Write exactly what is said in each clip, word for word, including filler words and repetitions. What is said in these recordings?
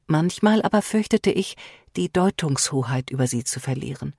Manchmal aber fürchtete ich, die Deutungshoheit über sie zu verlieren.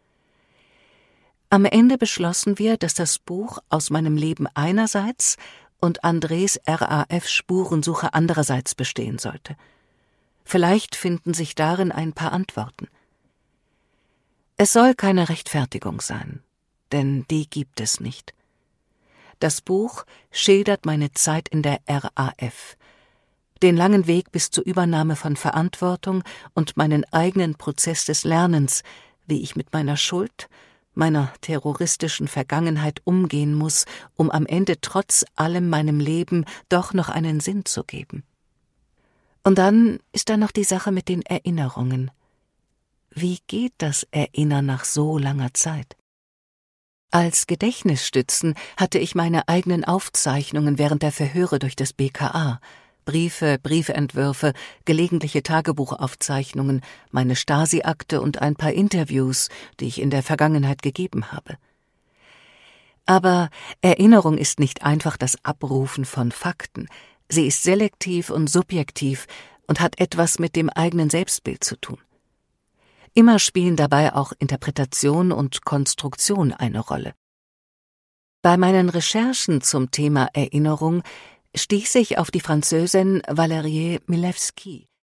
Am Ende beschlossen wir, dass das Buch aus meinem Leben einerseits und Andres R A F-Spurensuche andererseits bestehen sollte. Vielleicht finden sich darin ein paar Antworten. Es soll keine Rechtfertigung sein, denn die gibt es nicht. Das Buch schildert meine Zeit in der R A F, den langen Weg bis zur Übernahme von Verantwortung und meinen eigenen Prozess des Lernens, wie ich mit meiner Schuld, meiner terroristischen Vergangenheit umgehen muss, um am Ende trotz allem meinem Leben doch noch einen Sinn zu geben. Und dann ist da noch die Sache mit den Erinnerungen. Wie geht das Erinnern nach so langer Zeit? Als Gedächtnisstützen hatte ich meine eigenen Aufzeichnungen während der Verhöre durch das B K A, Briefe, Briefentwürfe, gelegentliche Tagebuchaufzeichnungen, meine Stasi-Akte und ein paar Interviews, die ich in der Vergangenheit gegeben habe. Aber Erinnerung ist nicht einfach das Abrufen von Fakten. Sie ist selektiv und subjektiv und hat etwas mit dem eigenen Selbstbild zu tun. Immer spielen dabei auch Interpretation und Konstruktion eine Rolle. Bei meinen Recherchen zum Thema Erinnerung stieß ich auf die Französin Valérie Milewski,